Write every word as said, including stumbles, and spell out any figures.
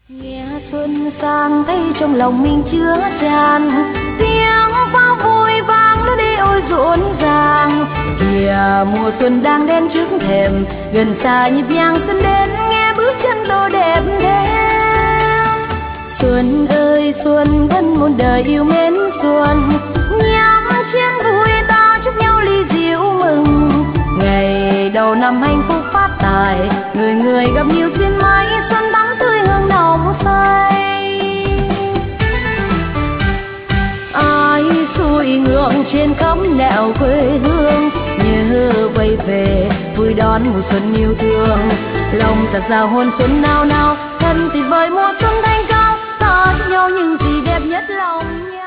Nghe xuân sang thấy trong lòng mình chứa tràn tiếng pháo vui vang nó đi ôi rộn ràng. Kìa mùa xuân đang đến trước thềm, gần xa nhịp nhàng xuân đến nghe bước chân đồ đẹp thêm. Xuân ơi xuân thân muôn đời yêu mến xuân, nhắm chiến vui ta chúc nhau ly rượu mừng. Ngày đầu năm hạnh phúc phát tài, người người gặp nhiều duyên may, xuân thắm tươi hương nồng say. Ai xuôi ngược trên khắp nẻo quê hương, nhớ quay về vui đón mùa xuân yêu thương. Lòng thật giao hôn xuân nao nao, thân tuyệt vời mùa xuân thanh cao, ta cho nhau những gì đẹp nhất lòng nhau.